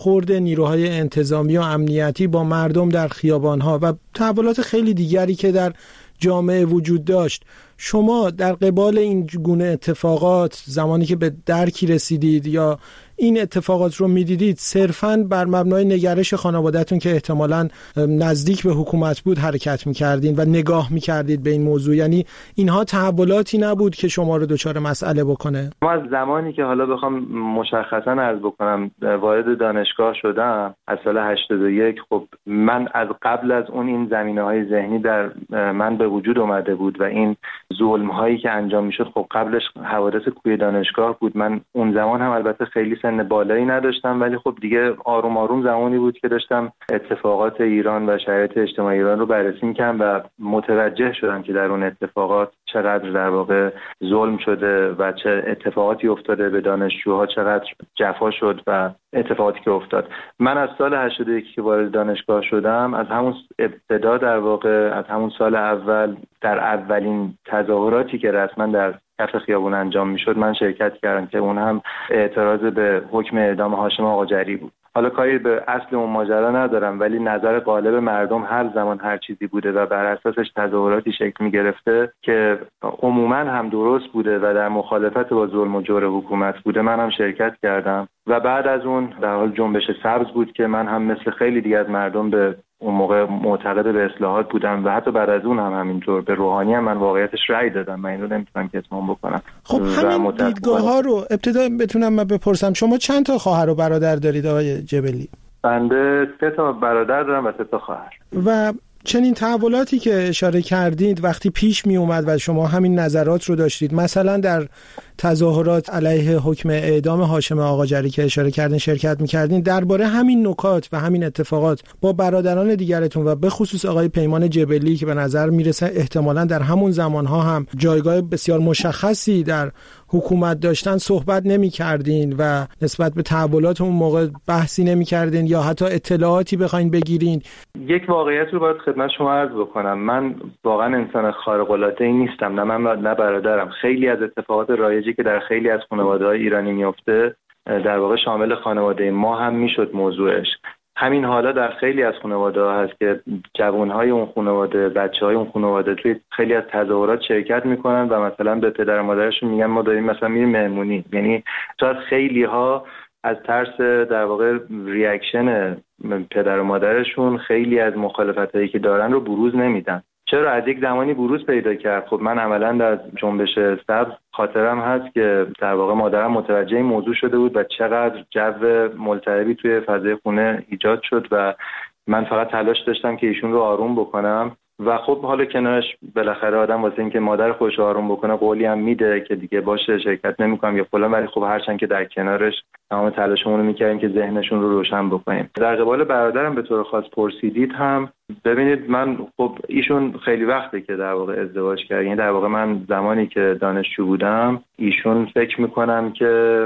برخورد نیروهای انتظامی و امنیتی با مردم در خیابان‌ها و تحولات خیلی دیگری که در جامعه وجود داشت. شما در قبال این گونه اتفاقات زمانی که به درکی رسیدید یا این اتفاقات رو میدیدید، صرفاً بر مبنای نگرش خانواده‌تون که احتمالاً نزدیک به حکومت بود حرکت می‌کردین و نگاه می‌کردید به این موضوع؟ یعنی اینها تحولاتی نبود که شما رو دچار مسئله بکنه؟ ما از زمانی که حالا بخوام مشخصاً عرض بکنم وارد دانشگاه شدم از سال 81، خب من از قبل از اون این زمینه‌های ذهنی در من به وجود اومده بود و این ظلم‌هایی که انجام می‌شد خب قبلش حوادث کوی دانشگاه بود. من اون زمان هم البته خیلی سن بالایی نداشتم، ولی خب دیگه آروم آروم زمانی بود که داشتم اتفاقات ایران و شرایط اجتماعی ایران رو بررسی می‌کردم و متوجه شدم که در اون اتفاقات چقدر در واقع ظلم شده و چه اتفاقاتی افتاده به دانشجوها، چقدر جفا شد و اتفاقاتی که افتاد. من از سال 81 که وارد دانشگاه شدم، از همون ابتدا در واقع از همون سال اول در اولین تظاهراتی که رسما در کف خیابون انجام میشد من شرکت کردم که اون هم اعتراض به حکم اعدام هاشم آقاجری بود. حالا کاری به اصل اون ماجرا ندارم، ولی نظر غالب مردم هر زمان هر چیزی بوده و بر اساسش تظاهراتی شکل می‌گرفته که عموماً هم درست بوده و در مخالفت با ظلم و جور حکومت بوده، من هم شرکت کردم و بعد از اون در حال جنبش سبز بود که من هم مثل خیلی دیگه از مردم به اون موقع معتقد به اصلاحات بودم و حتی بعد از اون هم همینطور. به روحانی هم من واقعیتش رأی دادم، من این رو نمیتونم که اتمام بکنم. خب همین دیدگاه‌ها رو ابتدا بتونم من بپرسم، شما چند تا خواهر و برادر دارید آقای جبلی؟ بنده 3 تا برادر دارم و 3 تا خواهر. و چنین تحولاتی که اشاره کردید وقتی پیش می اومد و شما همین نظرات رو داشتید، مثلا در تظاهرات علیه حکم اعدام هاشم آقاجری که اشاره کردین شرکت می‌کردین، درباره همین نکات و همین اتفاقات با برادران دیگرتون و به خصوص آقای پیمان جبلی که به نظر میرسه احتمالاً در همون زمانها هم جایگاه بسیار مشخصی در حکومت داشتن صحبت نمی‌کردین و نسبت به تحولات اون موقع بحثی نمی‌کردین یا حتی اطلاعاتی بخواید بگیرین؟ یک واقعیت رو باید خدمت شما عرض بکنم. من واقعا انسان خارق‌العاده‌ای نیستم، نه من نه برادرم. خیلی از اتفاقات رایجی که در خیلی از خانواده‌های ایرانی میفته در واقع شامل خانواده ما هم میشد موضوعش. همین حالا در خیلی از خانواده‌ها هست که جوانهای اون خانواده، بچه‌های اون خانواده توی خیلی از تظاهرات شرکت میکنن و مثلا به پدر و مادرشون میگن ما داریم مثلا میریم مهمونی. یعنی شاید خیلی‌ها از ترس در واقع ریاکشن پدر و مادرشون خیلی از مخالفتایی که دارن رو بروز نمیدن. چرا از یک زمانی بروز پیدا کرد؟ خب من عملاً در جنبش سبز خاطرم هست که در واقع مادرم متوجه این موضوع شده بود و چقدر جو ملتهبی توی فضای خونه ایجاد شد و من فقط تلاش داشتم که ایشون رو آروم بکنم و خب حالا کنارش بالاخره آدم واسه اینکه مادر خودش رو آروم بکنه قولی هم میده که دیگه باشه شرکت نمی‌کنم یا فلان، ولی خب هرچند که در کنارش تمام تلاشمون رو می‌کردیم که ذهنشون رو روشن بکنیم. در قبال برادرم به طور خاص پرسیدید هم، ببینید من خب ایشون خیلی وقته که در واقع ازدواج کرد، یعنی در واقع من زمانی که دانشجو بودم ایشون فکر می‌کنم که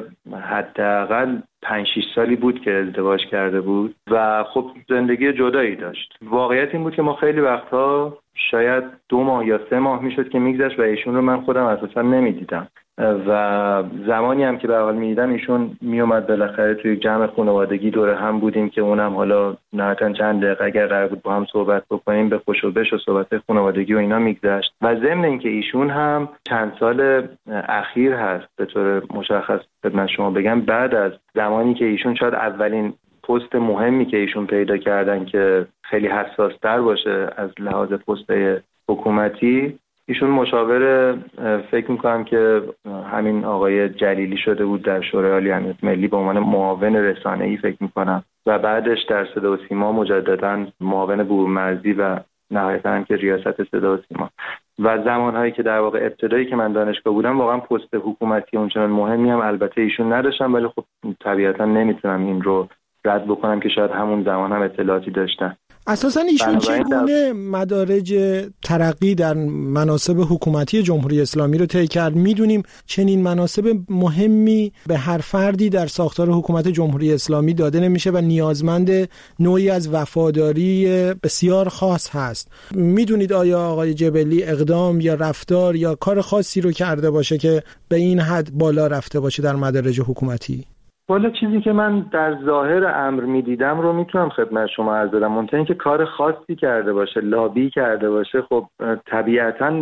حداقل 5-6 سالی بود که ازدواج کرده بود و خب زندگی جدایی داشت. واقعیت این بود که ما خیلی وقتها شاید 2 ماه یا 3 ماه میشد که میگذشت و ایشون رو من خودم اساسا نمیدیدم و زمانی هم که به حال میدیدم ایشون میومد بالاخره توی جمع خانوادگی دور هم بودیم که اونم حالا نهایتاً چند دقیقه اگر قرار بود با هم صحبت بکنیم به خوش و بش و صحبت خانوادگی و اینا میگذشت و ضمن اینکه ایشون هم چند سال اخیر هست به طور مشخص خدمت شما بگم بعد از زمانی که ایشون شاید اولین پست مهمی که ایشون پیدا کردن که خیلی حساس تر باشه از لحاظ پست حکومتی، ایشون مشاور فکر میکنم که همین آقای جلیلی شده بود در شورای عالی امنیت ملی به عنوان معاون رسانه‌ای فکر میکنم و بعدش در صدا و سیما مجددا معاون بورمرزی و نهایتاً که ریاست صدا و سیما و زمانهایی که در واقع ابتدایی که من دانشگاه بودم واقعا پست حکومتی اونچنان مهمی هم البته ایشون نداشتم، ولی خب طبیعتا نمیتونم این رو رد بکنم که شاید همون زمان هم اطلاعاتی داشتن. اساساً ایشون چگونه مدارج ترقی در مناصب حکومتی جمهوری اسلامی رو طی کرد؟ میدونیم چنین مناصب مهمی به هر فردی در ساختار حکومت جمهوری اسلامی داده نمیشه و نیازمند نوعی از وفاداری بسیار خاص هست. میدونید آیا آقای جبلی اقدام یا رفتار یا کار خاصی رو کرده باشه که به این حد بالا رفته باشه در مدارج حکومتی؟ والا چیزی که من در ظاهر امر میدیدم رو میتونم خدمت شما عرض بدم. منتها اینکه کار خاصی کرده باشه، لابی کرده باشه، خب طبیعتاً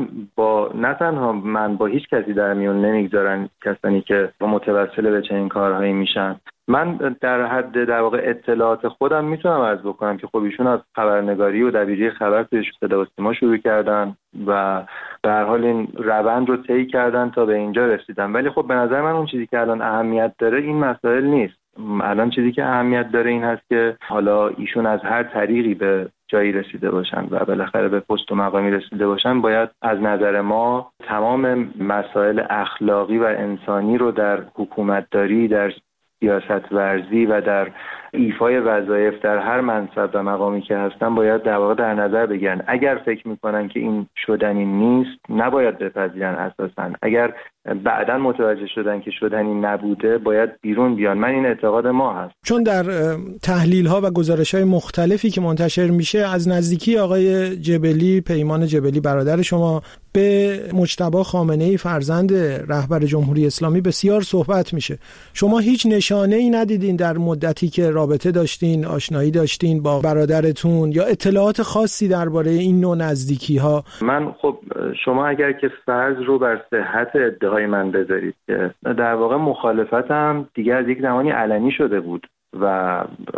نه تنها من، با هیچ کسی در میون نمیگذارن کسانی که متوسل به چنین کارهایی میشن. من در حد در واقع اطلاعات خودم میتونم عرض بکنم که خب ایشون از خبرنگاری و دبیری خبر توی صدا و سیما شروع کردن و به هر حال این روند رو طی کردن تا به اینجا رسیدن. ولی خب به نظر من اون چیزی که الان اهمیت داره این مسائل نیست. الان چیزی که اهمیت داره این هست که حالا ایشون از هر طریقی به جایی رسیده باشن و بالاخره به پست و مقامی رسیده باشن، باید از نظر ما تمام مسائل اخلاقی و انسانی رو در حکومتداری، در سیاست ورزی و در ایفای وظایف در هر منصب و مقامی که هستن باید در واقع در نظر بگیرن. اگر فکر میکنن که این شدنی نیست نباید بپذیرن اساساً. اگر بعداً متوجه شدن که شدنی نبوده باید بیرون بیان. من این اعتقاد ما هست. چون در تحلیل‌ها و گزارش‌های مختلفی که منتشر میشه از نزدیکی آقای جبلی، پیمان جبلی برادر شما، به مجتبی خامنه‌ای فرزند رهبر جمهوری اسلامی بسیار صحبت میشه. شما هیچ نشانه‌ای ندیدین در مدتی که رابطه داشتین، آشنایی داشتین با برادرتون یا اطلاعات خاصی درباره این نوع نزدیکی‌ها؟ من خب شما اگر که فرض رو بر صحت ادعای من بذارید که در واقع مخالفتم دیگه از یک زمانی علنی شده بود و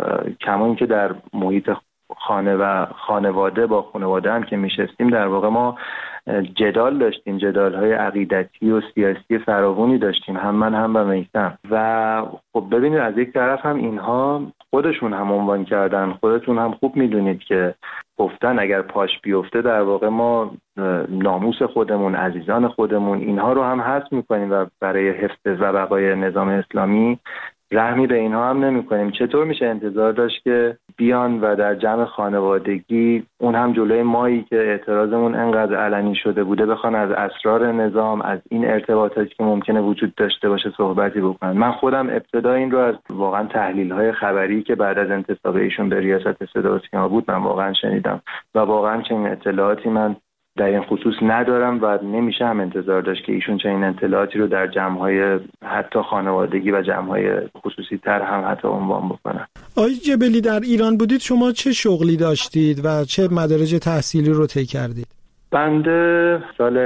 کما اینکه در محیط خانه و خانواده با خانواده هم که میشستیم در واقع ما جدال داشتیم، جدال‌های عقیدتی و سیاسی فراوانی داشتیم، هم من هم با میثم. و خب ببینید از یک طرف هم اینها خودشون هم عنوان کردن، خودتون هم خوب میدونید که گفتن اگر پاش بیفته در واقع ما ناموس خودمون، عزیزان خودمون، اینها رو هم حذف میکنیم و برای حفظ و بقای نظام اسلامی رحمی به اینها هم نمی کنیم. چطور میشه انتظار داشت که بیان و در جمع خانوادگی اون هم جلوی مایی که اعتراضمون انقدر علنی شده بوده بخوان از اسرار نظام، از این ارتباطاتی که ممکنه وجود داشته باشه صحبتی بکنن؟ من خودم ابتدا این رو از واقعا تحلیل‌های خبری که بعد از انتصاب ایشون به ریاست صدا و سیما بود من واقعا شنیدم و واقعا چنین اطلاعاتی من در این خصوص ندارم و نمیشه هم انتظار داشت که ایشون چنین اطلاعاتی رو در جمع‌های حتی خانوادگی و جمع‌های خصوصی تر هم حتی عنوان بکنن. آقای جبلی در ایران بودید، شما چه شغلی داشتید و چه مدارج تحصیلی رو طی کردید؟ بنده سال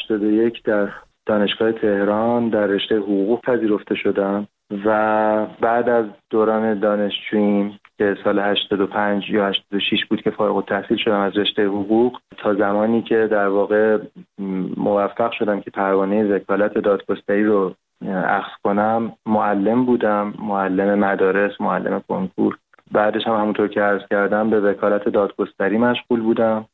81 در دانشگاه تهران در رشته حقوق پذیرفته شدم و بعد از دوران دانشجوییم که سال 85 یا 86 بود که فارغ التحصیل شدم از رشته حقوق، تا زمانی که در واقع موفق شدم که پروانه وکالت دادگستری رو اخذ کنم معلم بودم، معلم مدارس، معلم کنکور. بعدش هم همونطور که عرض کردم به وکالت دادگستری مشغول بودم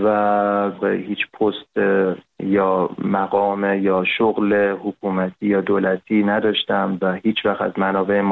و هیچ پست یا مقام یا شغل حکومتی یا دولتی نداشتم و هیچ وقت از منابع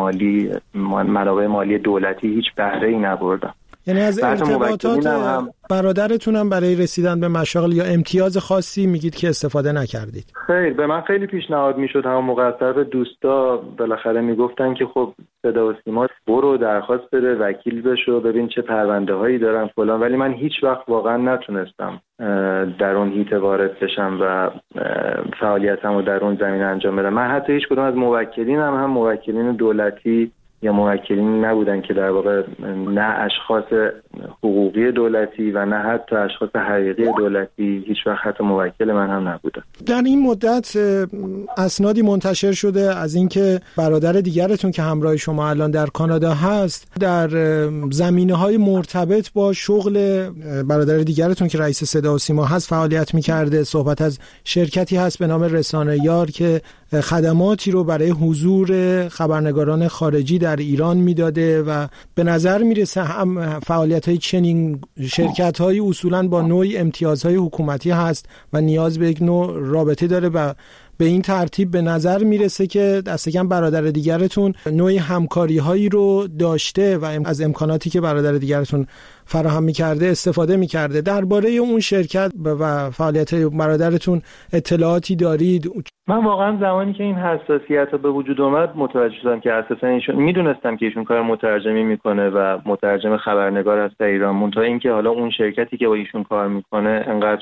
مالی دولتی هیچ بهره‌ای نبردم. یعنی از ارتباطات برادرتون هم برای رسیدن به مشاغل یا امتیاز خاصی میگید که استفاده نکردید؟ خیلی به من خیلی پیشنهاد میشد، همون موقع از طرف دوستا بالاخره میگفتن که خب صدا و سیما برو درخواست بده، وکیل بشو، ببین چه پرونده هایی دارن فلان، ولی من هیچ وقت واقعا نتونستم در اون حیطه وارد بشم و فعالیتمو در اون زمینه انجام بدم. من حتی هیچ کدوم از موکلینم هم موکلین دولتی یا موکلین نبودن که در واقع نه اشخاص حقوقی دولتی و نه حتی اشخاص حقیقی دولتی، هیچ وقت حتی موکل من هم نبودن. در این مدت اسنادی منتشر شده از اینکه برادر دیگرتون که همراه شما الان در کانادا هست در زمینه‌های مرتبط با شغل برادر دیگرتون که رئیس صدا و سیما هست فعالیت می‌کرده. صحبت از شرکتی هست به نام رسانه یار که خدماتی رو برای حضور خبرنگاران خارجی در ایران میداده و به نظر میرسه هم فعالیت‌های چنین شرکت‌هایی اصولاً با نوعی امتیازهای حکومتی هست و نیاز به یک نوع رابطه داره و به این ترتیب به نظر میرسه که دست کم برادر دیگرتون نوعی همکاری‌هایی رو داشته و از امکاناتی که برادر دیگرتون فراهم می‌کرده استفاده می‌کرده. درباره اون شرکت و فعالیت برادرتون اطلاعاتی دارید؟ من واقعا زمانی که این حساسیت‌ها به وجود اومد متوجه شدم که اساساً ایشون میدونستم که ایشون کار مترجمی میکنه و مترجم خبرنگار هست در ایران، منتها اینکه حالا اون شرکتی که با ایشون کار میکنه انقدر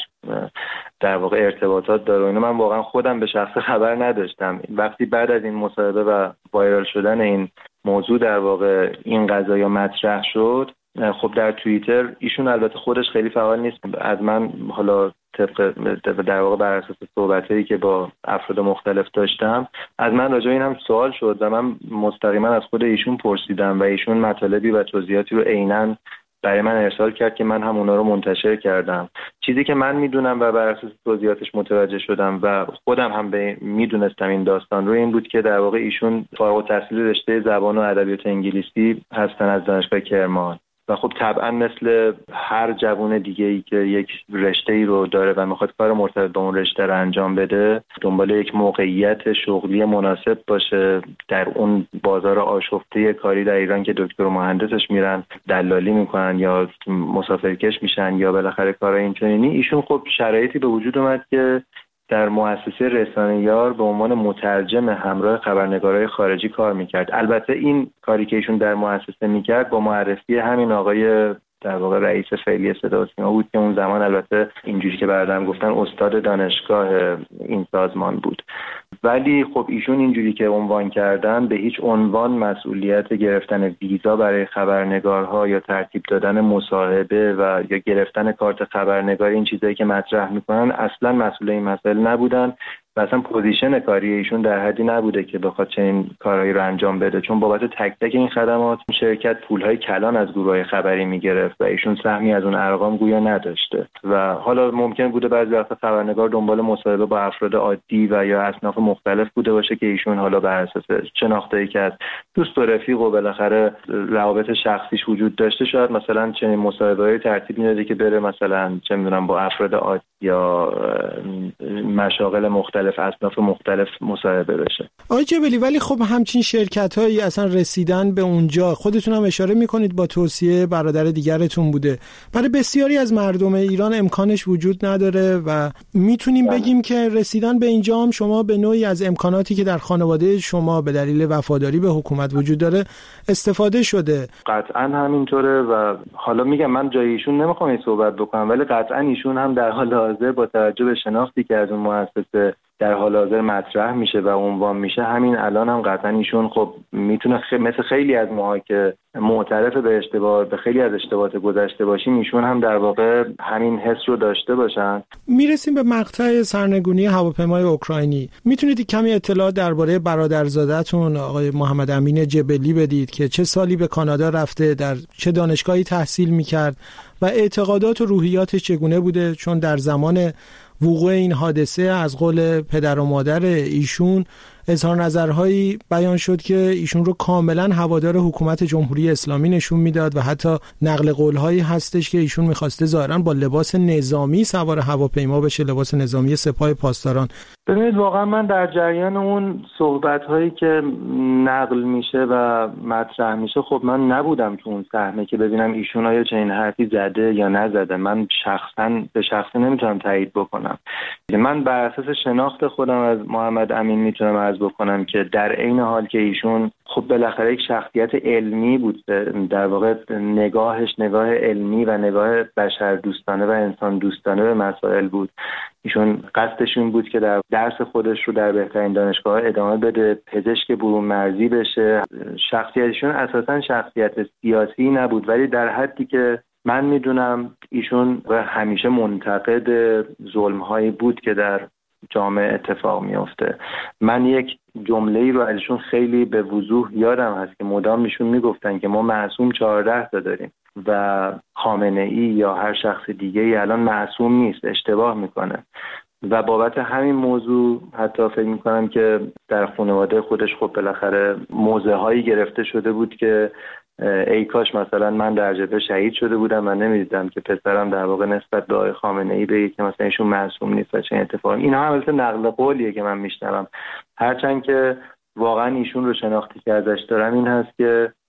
در واقع ارتباطات داره و اینو من واقعا خودم به شخص خبر نداشتم. وقتی بعد از این مصاحبه و وایرال شدن این موضوع در واقع این قضایا مطرح شد، خب در توییتر ایشون البته خودش خیلی فعال نیست، از من حالا طبق در واقع بر اساس صحبتایی که با افراد مختلف داشتم از من راجع به این هم سوال شد و من مستقیما از خود ایشون پرسیدم و ایشون مطالبی و توضیحاتی رو عیناً برای من ارسال کرد که من هم اونا رو منتشر کردم. چیزی که من میدونم و بر اساس توضیحاتش متوجه شدم و خودم هم میدونستم این داستان رو، این بود که در واقع ایشون فارغ التحصیل رشته زبان و ادبیات انگلیسی هستن از دانشگاه کرمان و خب طبعا مثل هر جوان دیگه‌ای که یک رشته‌ای رو داره و میخواد کار مرتبط با اون رشته رو انجام بده، دنبال یک موقعیت شغلی مناسب باشه در اون بازار آشفته کاری در ایران که دکتر و مهندسش میرن دلالی میکنن یا مسافرکش میشن یا بالاخره کارهای اینچنینی، ایشون خب شرایطی به وجود اومد که در مؤسسه رسانه‌یار به عنوان مترجم همراه خبرنگارای خارجی کار میکرد. البته این کاری که ایشون در مؤسسه میکرد با معرفی همین آقای در واقع رئیس فعلی صدا و سیما بود که اون زمان البته اینجوری که برادرم گفتن استاد دانشگاه این سازمان بود. ولی خب ایشون اینجوری که عنوان کردن به هیچ عنوان مسئولیت گرفتن ویزا برای خبرنگارها یا ترتیب دادن مصاحبه و یا گرفتن کارت خبرنگار، این چیزایی که مطرح میکنن اصلا مسئول این مسائل نبودن و اصلا پوزیشن کاری ایشون در حدی نبوده که بخواد چنین کارهایی رو انجام بده، چون بابت تک تک این خدمات شرکت پولهای کلان از گروه‌های خبری میگرفت و ایشون سهمی از اون ارقام گویا نداشته و حالا ممکن بوده بعضی وقتا خبرنگار دنبال مصاحبه با افراد عادی و یا اصناف مختلف بوده باشه که ایشون حالا بر اساس شناخته‌ای که از دوست و رفیق و بالاخره روابط شخصیش وجود داشته شاید مثلا چنین مصاحبه‌ای ترتیب میداده که بره مثلا چه می‌دونم با افراد عادی یا مشاغل مختلف اصناف مختلف مصاحبه بشه. آقای جبلی، ولی خب همچین شرکت‌هایی اصلا رسیدن به اونجا، خودتون هم اشاره می‌کنید با توصیه برادر دیگرتون بوده، برای بسیاری از مردم ایران امکانش وجود نداره و میتونیم بگیم که رسیدن به اینجا هم شما به نوعی از امکاناتی که در خانواده شما به دلیل وفاداری به حکومت وجود داره استفاده شده. قطعاً همینطوره و حالا میگم من جای ایشون نمیخوام این صحبت بکنم، ولی قطعاً ایشون هم در حال حاضر با توجه به شناختی که از اون مؤسسه در حال حاضر مطرح میشه و عنوان میشه، همین الان هم قطعا ایشون خب میتونه مثل خیلی از ماها که معترف به اشتباه به خیلی از اشتباهات گذشته باشیم، ایشون هم در واقع همین حس رو داشته باشن. میرسیم به مقطع سرنگونی هواپیمای اوکراینی. میتونید کمی اطلاع درباره برادرزاده‌تون آقای محمد امین جبلی بدید که چه سالی به کانادا رفته، در چه دانشگاهی تحصیل میکرد و اعتقادات و روحیاتش چگونه بوده؟ چون در زمان وقوع این حادثه از قول پدر و مادر ایشون اظهار نظرهایی بیان شد که ایشون رو کاملا هوادار حکومت جمهوری اسلامی نشون میداد و حتی نقل قولهایی هستش که ایشون میخواسته ظاهرا با لباس نظامی سوار هواپیما بشه، لباس نظامی سپاه پاسداران. ببینید واقعا من در جریان اون صحبت‌هایی که نقل میشه و مطرح میشه خب من نبودم تو اون صحنه که ببینم ایشون آیا چنین حرفی زده یا نزده. من به شخصه نمیتونم تایید بکنم. من بر اساس شناخت خودم از محمد امین میتونم عرض بکنم که در عین حال که ایشون خب بالاخره یک شخصیت علمی بود، در واقع نگاهش نگاه علمی و نگاه بشر دوستانه و انسان دوستانه به مسائل بود. ایشون قصدش این بود که در درس خودش رو در بهترین دانشگاه ادامه بده، پزشک برون مرزی بشه. شخصیتشون اساساً شخصیت سیاسی نبود، ولی در حدی که من میدونم ایشون همیشه منتقد ظلم‌هایی بود که در جامعه اتفاق میفته. من یک جمله‌ای رو ازشون خیلی به وضوح یادم هست که مدام ایشون میگفتن که ما معصوم 14 تا داریم و خامنه‌ای یا هر شخص دیگه‌ای الان معصوم نیست، اشتباه میکنه. و بابت همین موضوع حتی فکر میکنم که در خانواده خودش خب بالاخره موضع‌هایی گرفته شده بود که ای کاش مثلا من در جبهه شهید شده بودم و نمیدیدم که پسرم در واقع نسبت به آقای خامنه‌ای بگه که مثلا ایشون معصوم نیست و چه اتفاقی. اینا هم البته نقل قولیه که من میشنوم، هرچند که واقعا ایشون رو شناختی که ازش دارم این هست که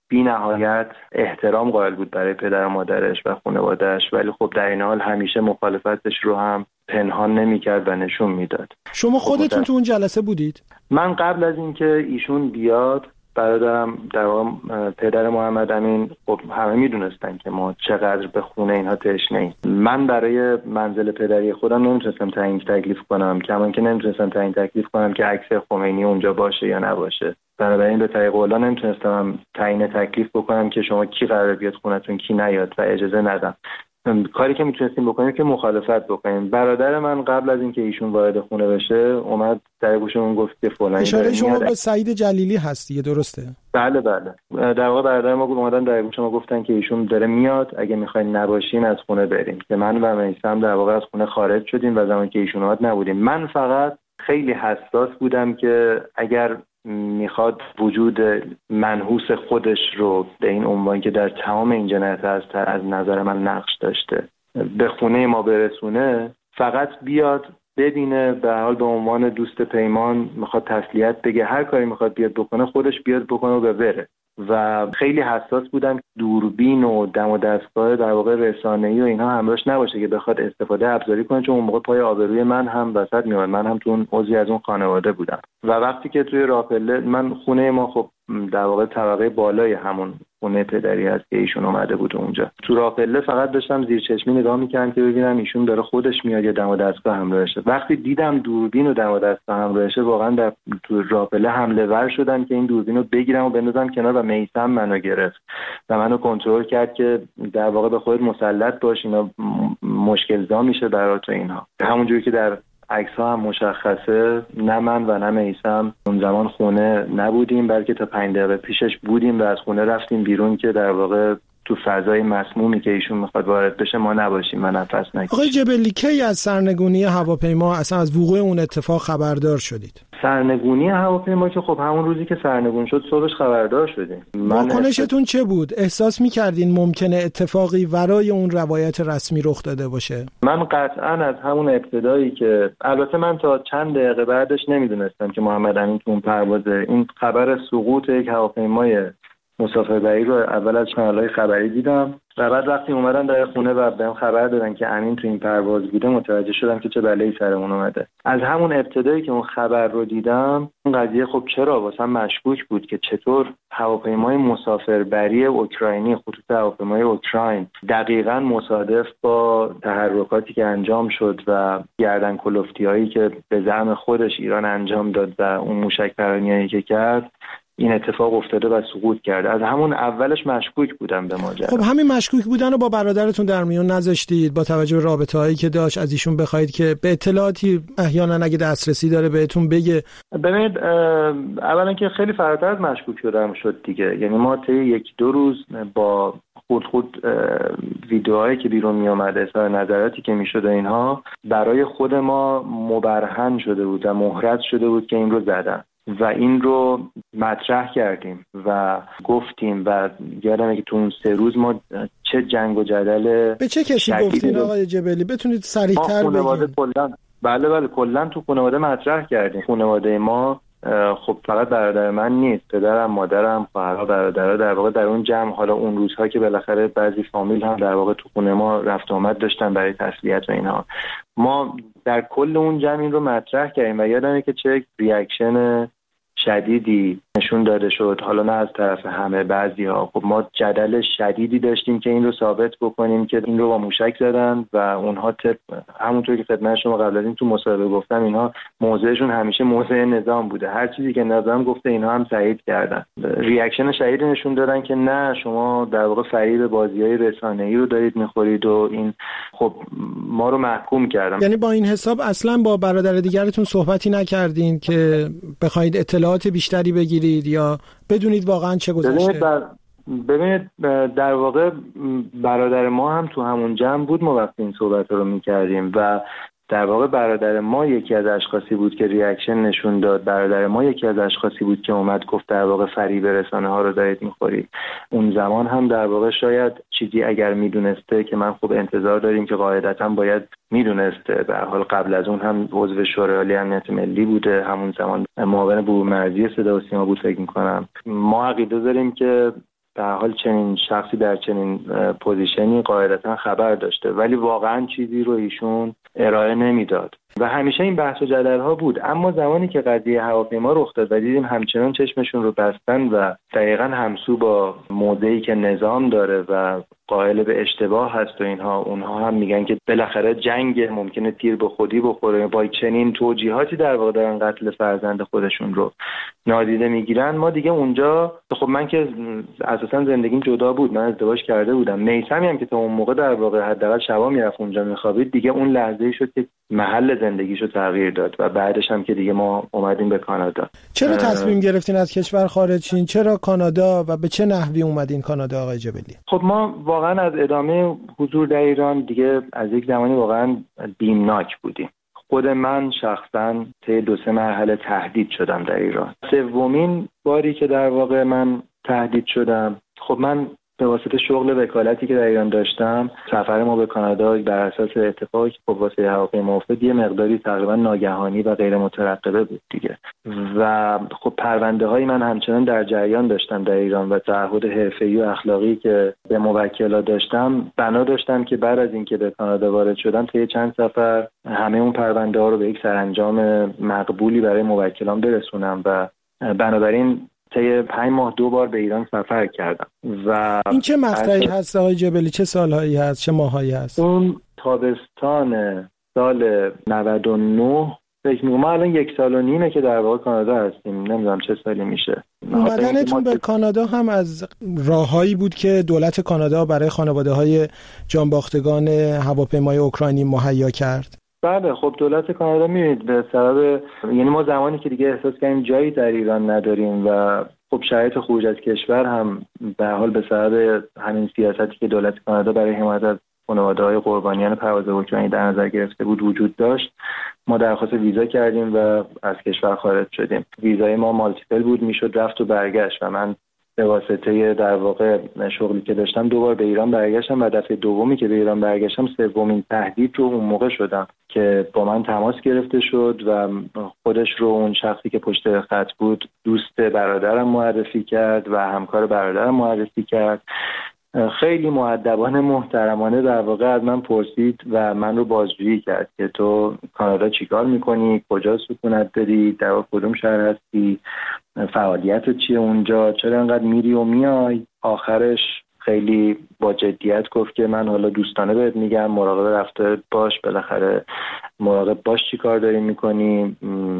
بی نهایت احترام قائل بود برای پدر و مادرش و خانواده‌اش، ولی خب در این حال همیشه مخالفتش رو هم پنهان نمی‌کرد و نشون میداد. شما خودتون تو اون جلسه بودید؟ من قبل از اینکه ایشون بیاد، برادرم در واقع پدر محمد امین، خب همه میدونستن که ما چقدر به خونه اینها تشنه‌ایم. من برای منزل پدری خودم نمیتونستم تعیین تکلیف کنم، کما که نمیتونستم تعیین تکلیف کنم که عکس خمینی اونجا باشه یا نباشه. بنابراین به طریق اولا نمیتونستم تعیین تکلیف بکنم که شما کی قراره بیاد خونتون کی نیاد و اجازه ندم. کاری که میتونستیم بکنیم که مخالفت بکنیم. برادر من قبل از اینکه ایشون وارد خونه بشه اومد در گوشمون گفت که فلانی اشاره شما به سعید جلیلی هست دیگه، درسته؟ بله. در واقع برادر ما اومدن در گوش ما گفتن که ایشون داره میاد، اگه میخواین نباشین از خونه بریم. که من و میثم در واقع از خونه خارج شدیم و زمانی که ایشون اومد نبودیم. من فقط خیلی حساس بودم که اگر میخواد وجود منحوس خودش رو به این عنوان که در تمام این جنایت از نظر من نقش داشته به خونه ما برسونه، فقط بیاد ببینه، به حال به عنوان دوست پیمان میخواد تسلیت بگه، هر کاری میخواد بیاد بکنه خودش بیاد بکنه و بره. و خیلی حساس بودم دوربین و دم و دستگاه در واقع رسانه‌ای و اینها همراهش نباشه که بخواد استفاده ابزاری کنه، چون اون موقع پای آبروی من هم وسط میاد. من هم تو اون عضوی از اون خانواده بودم و وقتی که توی راهپله، من خونه ما خب در واقع طبقه بالای همون خونه پدری هست که ایشون اومده بود اونجا، تو راهپله فقط داشتم زیر چشمی نگاه می‌کردم که ببینم ایشون داره خودش میاد یا دم و دستگاه همراهشه. وقتی دیدم دوربین و دم و دستگاه همراهشه، واقعا تو راهپله حمله ور شدم که این دوربین رو بگیرم و بندازم کنار و میثم منو گرفت و منو کنترل کرد که در واقع به خودت مسلط باش، اینا مشکل زا میشه برات و اینها. همونجوری که در عکس ها هم مشخصه، نه من و نه میثم اون زمان خونه نبودیم، بلکه تا 5 دقیقه پیشش بودیم و از خونه رفتیم بیرون که در واقع تو فضای مسمومی که ایشون میخواد وارد بشه ما نباشیم و نفس نکشیم. آقای جبلی، کی از سرنگونی هواپیما، اصلا از وقوع اون اتفاق خبردار شدید؟ سرنگونی هواپیما که خب همون روزی که سرنگون شد صبحش خبردار شدیم. واکنشتون چه بود؟ احساس می‌کردین ممکنه اتفاقی ورای اون روایت رسمی رخ داده باشه؟ من قطعاً از همون ابتدایی که، البته من تا چند دقیقه بعدش نمیدونستم که محمد امین تو اون پروازه، این خبر سقوط یک هواپیمای مسافربری رو اول از کانال‌های خبری دیدم و بعد وقتی اومدن در خونه و بهم خبر دادن که امین تو این پرواز بوده، متوجه شدم که چه بلایی سرمون اومده. از همون ابتدایی که اون خبر رو دیدم، این قضیه خب چرا واسم مشکوک بود که چطور هواپیمای مسافربری اوکراینی، خطوط هواپیمای اوکراین، دقیقاً مصادف با تحرکاتی که انجام شد و گردن کلفتی‌هایی که به زعم خودش ایران انجام داد و اون موشک پرانیایی که کرد، این اتفاق افتاده و سقوط کرده. از همون اولش مشکوک بودم به ماجرا. خب همین مشکوک بودن رو با برادرتون در میون نذاشتید؟ با توجه به رابطه‌هایی که داشت از ایشون بخواید که به اطلاعاتی احیانا اگه دسترسی داره بهتون بگه؟ ببینید، اولا که خیلی فراتر از مشکوک شد دیگه. یعنی ما طی 1-2 روز با خود ویدیوهایی که بیرون می اومده، اظهار نظراتی که میشد و اینها برای خود ما مبرهن شده بود و محرز شده بود که این رو زدن و این رو مطرح کردیم و گفتیم و یادمه که تو اون 3 روز ما چه جنگ و جدل. به چه کسی گفتین آقای جبلی؟ بتونید صریح‌تر بگید؟ بله کلا تو خانواده مطرح کردیم. خانواده ما خب فقط برادر من نیست، پدرم، مادرم، خواهرها، برادرها در واقع در اون جمع، حالا اون روزها که بالاخره بعضی فامیل هم در واقع تو خونه ما رفت آمد داشتن برای تسلیت و اینها، ما در کل اون جمع این رو مطرح کردیم و یادمه که چه ریاکشن شدیدی نشون داده شد، حالا نه از طرف همه، بعضی‌ها. خب ما جدل شدیدی داشتیم که این رو ثابت بکنیم که این رو با موشک زدن و اونها همونطور که خدمت شما قبل از این تو مصاحبه گفتم، اینها موضعشون همیشه موضع نظام بوده، هر چیزی که نظام گفته اینها هم تایید کردن. ریاکشن شدیدی نشون دادن که نه، شما در واقع فریب بازی‌های رسانه‌ای رو دارید می‌خورید و این، خب ما رو محکوم کردن. یعنی با این حساب اصلا با برادر دیگرتون صحبتی نکردین که بخواید اطلاعات بیشتری بگیرید یا بدونید واقعا چه گذشته؟ ببینید در واقع برادر ما هم تو همون جمع بود ما وقتی این صحبت رو می‌کردیم و در واقع برادر ما یکی از اشخاصی بود که ریاکشن نشون داد. برادر ما یکی از اشخاصی بود که اومد گفت در واقع فریب رسانه ها رو دارید می‌خورید. اون زمان هم در واقع شاید چیزی اگر میدونسته، که من خوب انتظار داریم که قاعدتاً باید میدونسته، به هر حال قبل از اون هم عضو شورای عالی امنیت ملی بوده، همون زمان معاون بورمرزی صدا و سیما بود فکر می‌کنم. ما عقیده داریم که به هر حال چنین شخصی در چنین پوزیشنی قاعدتا خبر داشته، ولی واقعا چیزی رو ایشون ارائه نمیداد و همیشه این بحث و جدل‌ها بود. اما زمانی که قضیه هواپیما رخ داد و دیدیم همچنان چشمشون رو بستن و دقیقاً همسو با موضعی که نظام داره و قائل به اشتباه هست و اونها هم میگن که بالاخره جنگ ممکنه تیر به خودی بخوره، با چنین توجیهاتی در واقع دارن قتل فرزند خودشون رو نادیده میگیرن. ما دیگه اونجا، خب من که اساسا زندگیم جدا بود، من ازدواج کرده بودم، میثمی هم که تا اون موقع در واقع حداقل شبا میرفت اونجا میخوابید، دیگه اون لحظه‌ای شد که محل زندگیشو تغییر داد و بعدش هم که دیگه ما اومدیم به کانادا. چرا تصمیم گرفتین از کشور خارج شین؟ چرا کانادا و به چه نحوی اومدین کانادا آقای جبلی؟ خب ما واقعا از ادامه حضور در ایران دیگه از یک زمانی واقعا بیمناک بودیم. خود من شخصا طی 2-3 مرحله تهدید شدم در ایران. سومین باری که در واقع من تهدید شدم، خب من به واسطه شغل وکالتی که در ایران داشتم، سفر ما به کانادا بر اساس اتفاقی که خب واسه هواپیما افتاد یه مقداری تقریبا ناگهانی و غیر مترقبه بود دیگه و خب پرونده‌های من همچنان در جریان داشتم در ایران و تعهد حرفه‌ای و اخلاقی که به موکلا داشتم، بنا داشتم که بعد از اینکه به کانادا وارد شدم طی چند سفر همه اون پرونده‌ها رو به یک سرانجام مقبولی برای موکلان برسونم و بنابراین طی 5 ماه 2 بار به ایران سفر کردم. و این چه مقطعی هست آقای جبلی؟ چه سالهایی هست؟ چه ماهایی هست؟ اون تابستان سال 99 فکر می‌کنم. ما الان 1.5 سال که در واقع کانادا هستیم، نمیدونم چه سالی میشه. اومدنتون به کانادا هم از راههایی بود که دولت کانادا برای خانواده‌های جانباختگان هواپیمای اوکراینی مهیا کرد؟ بله، خب دولت کانادا می‌بینید به سبب، یعنی ما زمانی که دیگه احساس کردیم جایی در ایران نداریم و خب شرایط خروج از کشور هم به هر حال به سبب همین سیاستی که دولت کانادا برای حمایت از خانواده‌های قربانیان پرواز اوکراینی در نظر گرفته بود وجود داشت، ما درخواست ویزا کردیم و از کشور خارج شدیم. ویزای ما مالتیپل بود، میشد رفت و برگشت و من به واسطه در واقع شغلی که داشتم 2 بار به ایران برگشتم و دفعه دومی که به ایران برگشتم سومین تهدید رو اون موقع شدم که با من تماس گرفته شد و خودش رو اون شخصی که پشت خط بود دوست برادرم معرفی کرد و همکار برادرم معرفی کرد. خیلی مؤدبانه محترمانه در واقع از من پرسید و من رو بازجویی کرد که تو کانادا چیکار میکنی، کجا سکونت داری، در کدوم شهر هستی، فعالیت چیه اونجا، چرا انقدر میری و میای. آخرش خیلی با جدیت گفت که من حالا دوستانه بهت میگم مراقب رفتارت باش، بالاخره مراقب باش چی کار داری میکنی،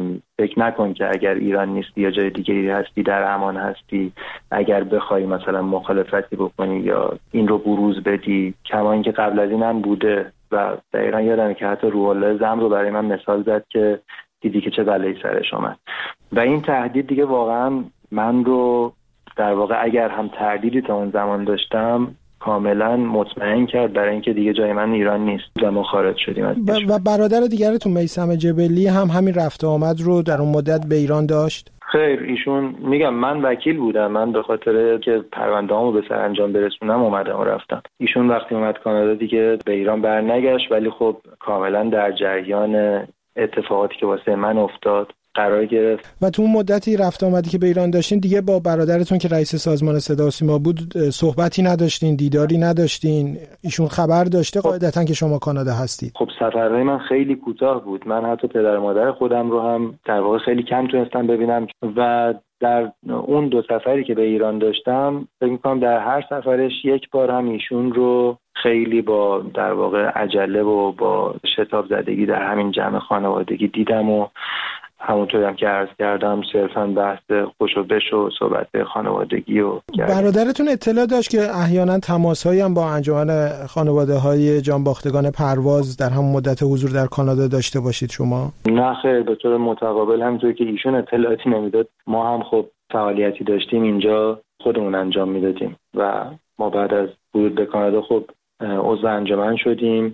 فکر نکن که اگر ایران نیستی یا جای دیگه هستی در امان هستی، اگر بخوای مثلا مخالفتی بکنی یا این رو بروز بدی. کما اینکه قبل از این هم بوده و دقیقا یادمه که حتی روح الله زم رو برای من مثال زد که دیدی که چه بلایی سرش اومد. و این تهدید دیگه واقعا من رو در واقع اگر هم تردیدی تا اون زمان داشتم کاملا مطمئن کرد برای اینکه دیگه جای من ایران نیست و ما خارج شدیم از و برادر دیگرتون میثم جبلی هم همین رفت و آمد رو در اون مدت به ایران داشت؟ خیر، ایشون میگم من وکیل بودم، من به خاطر که پرونده‌هامو به سرانجام برسونم اومدم و رفتم. ایشون وقتی اومد کانادا دیگه به ایران برنگشت، ولی خب کاملا در جریان اتفاقاتی که واسه من افتاد قرار گرفت. و تو اون مدتی رفت آمدی که به ایران داشتین دیگه با برادرتون که رئیس سازمان صدا و سیما بود صحبتی نداشتین، دیداری نداشتین؟ ایشون خبر داشته قاعدتاً که شما کانادا هستید؟ خب سفرهای من خیلی کوتاه بود، من حتی پدر و مادر خودم رو هم در واقع خیلی کم تونستم ببینم و در اون 2 سفری که به ایران داشتم فکر می‌کنم در هر سفرش 1 بار هم ایشون رو خیلی با در واقع عجله و با شتاب زدگی در همین جمع خانوادگی دیدم و همونطوری هم که عرض کردم صرفاً بحث خوش و بش و صحبت خانوادگی و برادرتون اطلاع داشت که احیانا تماس‌هایی هم با انجمن خانواده‌های جانباختگان پرواز در همون مدت حضور در کانادا داشته باشید شما؟ نه خیر، به طور متقابل همونطور که ایشون اطلاعاتی نمیداد ما هم خب فعالیتی داشتیم اینجا خودمون انجام میدادیم و ما بعد از ورود به کانادا خب عضو انجمن شدیم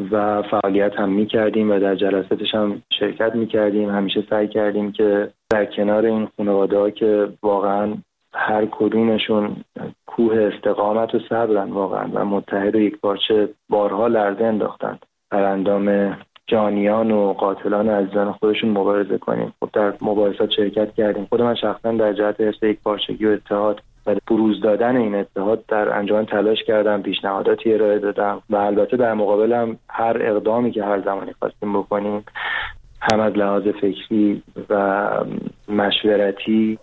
و فعالیت هم می‌کردیم و در جلساتش هم شرکت می‌کردیم. همیشه سعی کردیم که در کنار این خانواده‌ها که واقعاً هر کدومشون کوه استقامت و صبرن واقعاً و متحد و یکپارچه بارها لرزه انداختن بر اندام جانیان و قاتلان عزیزان خودشون مبارزه کنیم. خب در مبارزات شرکت کردیم. خود من شخصاً در جهت حفظ یکپارچگی و اتحاد و بروز دادن این اتحاد در انجمن تلاش کردم، پیشنهاداتی ارائه دادم و البته در مقابلم هر اقدامی که هر زمانی خواستیم بکنیم هم از لحاظ فکری و مشورتی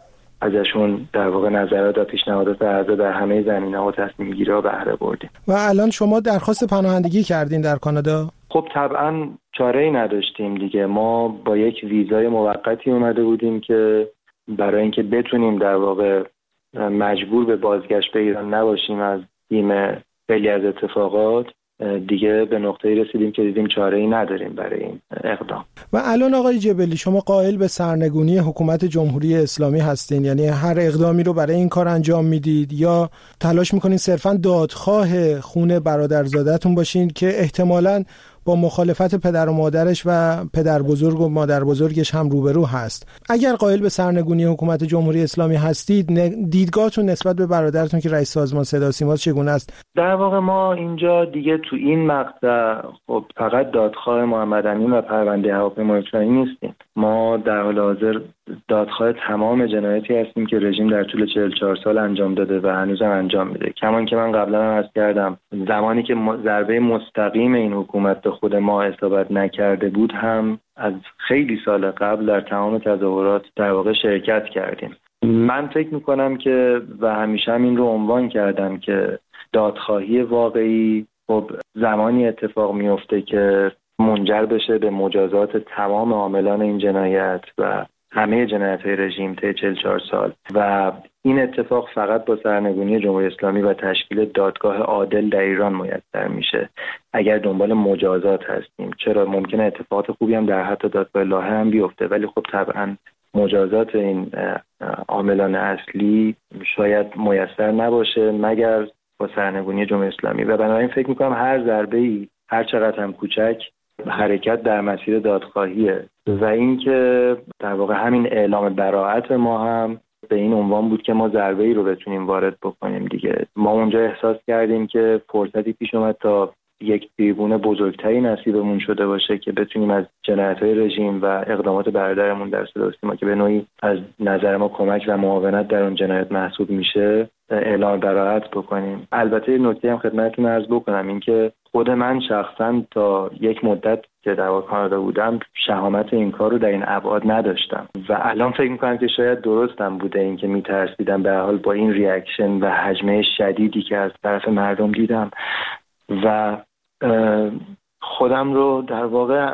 ازشون در واقع نظرات و پیشنهادات اعضا در همه زمینه‌ها و تصمیم‌گیری‌ها بهره بردیم. و الان شما درخواست پناهندگی کردین در کانادا؟ خب طبعا چاره‌ای نداشتیم دیگه. ما با یک ویزای موقتی اومده بودیم که برای اینکه بتونیم در واقع مجبور به بازگشت به ایران نباشیم از بیم خیلی از اتفاقات، دیگه به نقطه‌ای رسیدیم که دیدیم چاره‌ای نداریم برای این اقدام. و الان آقای جبلی شما قائل به سرنگونی حکومت جمهوری اسلامی هستین؟ یعنی هر اقدامی رو برای این کار انجام میدید یا تلاش میکنین صرفاً دادخواه خون برادرزادتون باشین که احتمالاً با مخالفت پدر و مادرش و پدر بزرگ و مادر بزرگش هم روبرو هست؟ اگر قائل به سرنگونی حکومت جمهوری اسلامی هستید، دیدگاهتون نسبت به برادرتون که رئیس سازمان صدا و سیما چگونه است؟ در واقع ما اینجا دیگه تو این مقطع خب فقط دادخواه محمد امین و پرونده هواپیمای اوکراینی نیستیم. ما در حال حاضر دادخواه تمام جنایاتی هستیم که رژیم در طول 44 سال انجام داده و هنوزم انجام میده. کمان که من قبلا هم عرض کردم، زمانی که ضربه مستقیم این حکومت به خود ما اصابت نکرده بود هم از خیلی سال قبل در تمام تظاهرات در واقع شرکت کردیم. من فکر میکنم که و همیشه هم این رو عنوان کردم که دادخواهی واقعی خب زمانی اتفاق میفته که منجر بشه به مجازات تمام عاملان این جنایت و همه جنایت‌های رژیم طی 44 سال و این اتفاق فقط با سرنگونی جمهوری اسلامی و تشکیل دادگاه عادل در ایران میسر میشه. اگر دنبال مجازات هستیم، چرا ممکنه اتفاقات خوبی هم در حتی دادگاه لاهه هم بیفته، ولی خب طبعا مجازات این عاملان اصلی شاید میسر نباشه مگر با سرنگونی جمهوری اسلامی و بنابراین فکر میکنم هر ضربه‌ای هر چقدر هم کوچک حرکت در مسیر دادخواهیه و اینکه در واقع همین اعلام براءت ما هم به این عنوان بود که ما ضربه‌ای رو بتونیم وارد بکنیم دیگه. ما اونجا احساس کردیم که فرصتی پیش اومد تا یک تریبون بزرگتری نصیبمون شده باشه که بتونیم از جنایت‌های رژیم و اقدامات برادرمون در صدا و سیما که به نوعی از نظر ما کمک و معاونت در اون جنایت محسوب میشه اعلام براءت بکنیم. البته نکته هم خدمتتون عرض بکنم این که خود من شخصا تا یک مدت که در کانادا بودم شهامت این کار رو در این ابعاد نداشتم و الان فکر می‌کنم که شاید درستم بوده این که میترسیدم به هر حال با این ریاکشن و حجمه شدیدی که از طرف مردم دیدم و خودم رو در واقع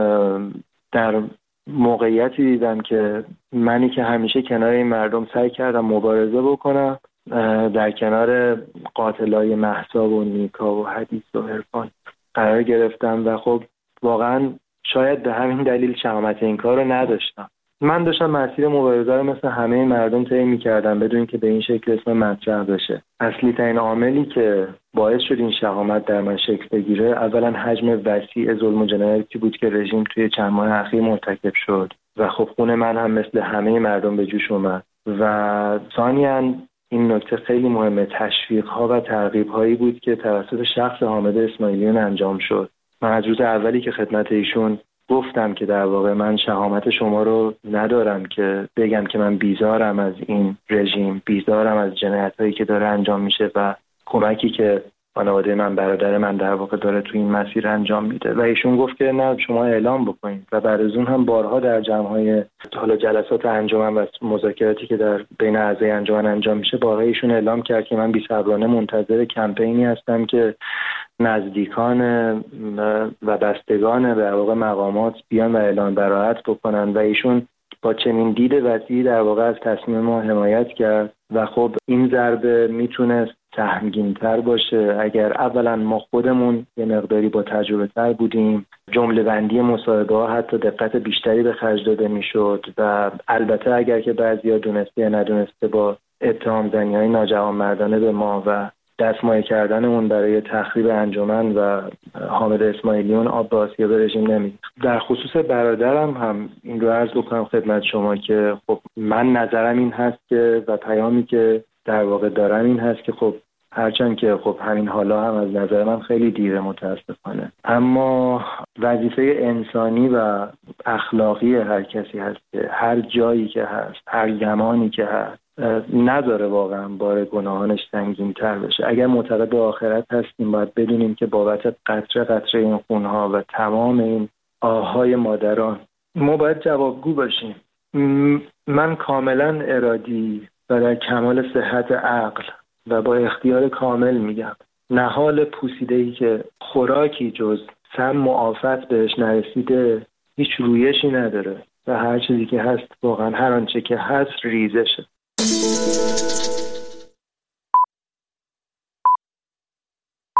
در موقعیتی دیدم که منی که همیشه کنار این مردم سعی کردم مبارزه بکنم در کنار قاتلای مهسا و نیکا و حدیث و عرفان قرار گرفتم و خب واقعا شاید به همین دلیل شهامت این کار رو نداشتم. من داشتم مسیر مبارزه رو مثل همه مردم طی می‌کردم بدون اینکه به این شکل اسم مطرح بشه. اصلی ترین عاملی که باعث شد این شهامت در من شکل بگیره اولا حجم وسیع ظلم و جنایتی بود که رژیم توی چند ماه اخیر مرتکب شد و خب خون من هم مثل همه مردم به جوش اومد و ثانیاً این نکته خیلی مهمه، تشویق‌ها و ترغیب‌هایی بود که توسط شخص حامد اسماعیلیون انجام شد. من از روز اولی که خدمت ایشون گفتم که در واقع من شهامت شما رو ندارم که بگم که من بیزارم از این رژیم، بیزارم از جنایت‌هایی که داره انجام میشه و کمکی که خانواده من، برادر من در واقع داره تو این مسیر انجام میده و ایشون گفت که نه شما اعلام بکنید و بعد از اون هم بارها در جمع‌های حالا جلسات انجمن و مذاکراتی که در بین اعضای انجمن انجام میشه بارها ایشون اعلام کرد که من بی‌صبرانه منتظر کمپینی هستم که نزدیکان و بستگان در واقع مقامات بیان و اعلام براءت بکنن و ایشون با چنین دید وسیعی در واقع از تصمیم ما حمایت کرد و خب این ضربه میتونست سهمگین‌تر باشه اگر اولا ما خودمون یه مقداری با تجربه تر بودیم، جمله بندی مصاحبه ها حتی دقت بیشتری به خرج داده میشد و البته اگر که بعضیا دونسته یا ندونسته با اتهام زنی‌های ناجوانمردانه به ما و دستمایه کردنمون برای تخریب انجمن و حامد اسماعیلیون آب به آسیاب رژیم نمی‌ریخت. در خصوص برادرم هم این رو عرض بکنم خدمت شما که خب من نظرم این هست که و پیامی که در واقع دارم این هست که خب هرچند که خب همین حالا هم از نظر من خیلی دیره متاسفانه، اما وظیفه انسانی و اخلاقی هر کسی هست که هر جایی که هست، هر زمانی که هست نذاره واقعا بار گناهانش سنگین‌تر بشه. اگر معتقد به آخرت هستیم باید بدونیم که بابت قطره قطره این خونها و تمام این آههای مادران ما باید جوابگو باشیم. من کاملا ارادی و در کمال صحت عقل و با اختیار کامل میگم نهال پوسیده‌ای که خوراکی جز سم و آفت بهش نرسیده هیچ رویشی نداره و هر چیزی که هست واقعا هر آنچه که هست ریزشه.